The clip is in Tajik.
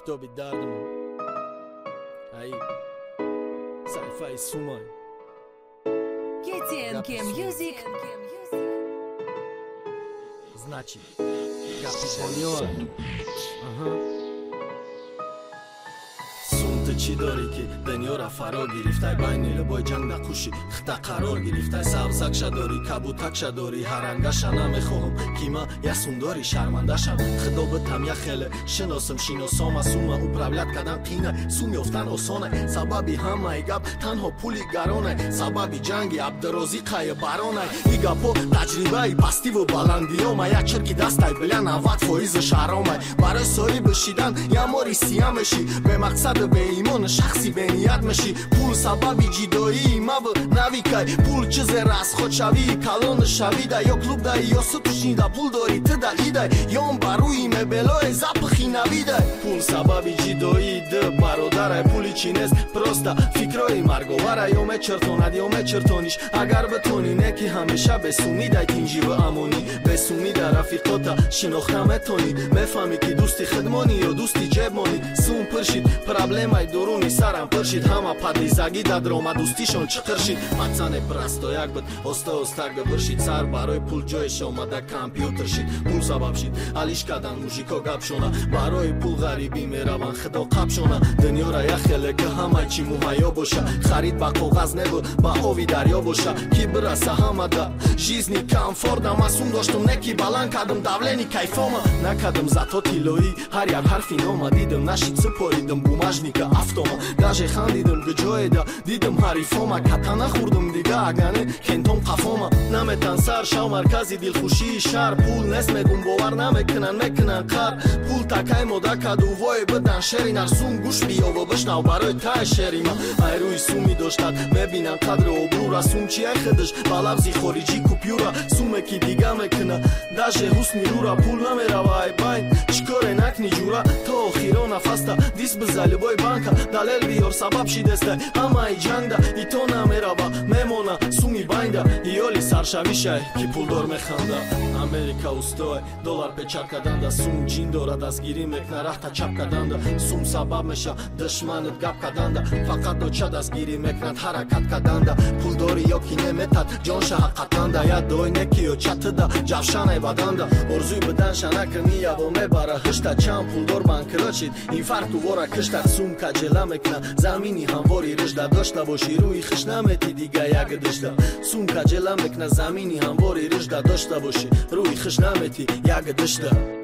آفتابی دردمون ای صحیفه سومای KTNK Music. Значи, Капитонио. تو چی داری که دنیا را فرا گرفته بین لبای جنگ در خوشی خطا قرار گرفته سبزک شداری کبوتک شداری هرنگش نمیخواهم که ما یسون داری شرمنده شم خدا بتم یا خیلی شناسم شیناسام سوم اپراولت کردن قینه سوم یافتن آسانه سببی همه گپ تنها پولی گرانه سببی جنگی عبدالرازی قای بارانه ای گپا تجربه پستی و بلندی ها یک چرکی دستی بلن 90% شهرامه برای سایی بشیدن یا ماری سیامشی به مقصد به ایمان شخصی به نیت میشی پول سببی جدایی ما و نویکای پول چیز راست خود شوی کلان شوی دا یا کلوب دا یا ستوشین دا پول داری تو دا ایده یا اون بروی مبلای زپخی نویده پول سببی جدایی ده برادره پولی چی نیست پرستا فکرای مرگواره یا مچرتوند یا مچرتونیش اگر بتونی نکی همیشه بسونی دا تینجی و امونی بسونی دا رفیقاتا شناختم تونی مفهمی که دوستی خدمانی یا دوستی جبمانی سون پرشید پرابلمای درونی سرم پرشید همه پدیزگی در دراما دوستیشون چقرشید مطنه پرستا یک بود استا گبرشید سر برای پول جایش آمده کامپیوتر شید پول سبب شید علیش کردن موژیکا گپ شونه برای پول غریبی میروان خدا قب شونه دنیا را یک خیله که همه چی مهیا باشه خرید با کاغذ نبود با آوی دریا باشه کی برسه همه دا جیزنی کم فردم اسون داشتم نکی بلند کردم دولنی کیفاما نکردم زتا تیلوی هر یک حرفی نامه دیدم نشید سپاریدم بومجنیکا افتاما داشه خندیدم گجای دا دیدم حریفاما کتنه خوردم دیگه اگنه کنتم قفاما نمیتن سر شو مرکزی دلخوشی شهر پول نست میگم باور نمیکنن قر پول تکای مده کدو وای بدن شری نرسون گوش بیا و بشنو برای تای شری ما ای روی سومی داشتد میبینن قدر عبور سوم چی خودش با لفظی خارجی کوپیورا سومه کی دیگه میکنه داشه حسنی رو را پول نمیروه ای باین چیکار نکنی جورا تا آخیرا نفسته دیس بزلی بای بانکا دلیل بیار سبب شیدسته همه ای جنگ ده ای تو نمیروه میمونه سومی باینده ایالی سرشویشه که پول دار میخنده امریکا استای دلار پیچک کردن ده سوم جین داره دستگیری میکنه رخت چپ کردن ده سوم سبب میشه دشمنت گپ کردن ده فقط دو چه دستگیری میکنه حرکت کردن ده پول داری یا کی نمیتد جانش حقیقتن ده یا دوی نکی و چت ده جفشنه بدن ده ارزوی بدن شنک نیا و میبره هشته چند پول دار بانکرات شید این فرق تو واره کشته سوم کجله میکنه زمینی همواری رشده داشته باشی روی خش نمیتی دیگه یک دشته سوم کجله میکنه زمینی همواری رشده داشته باشی روی خش نمیتی یک دشته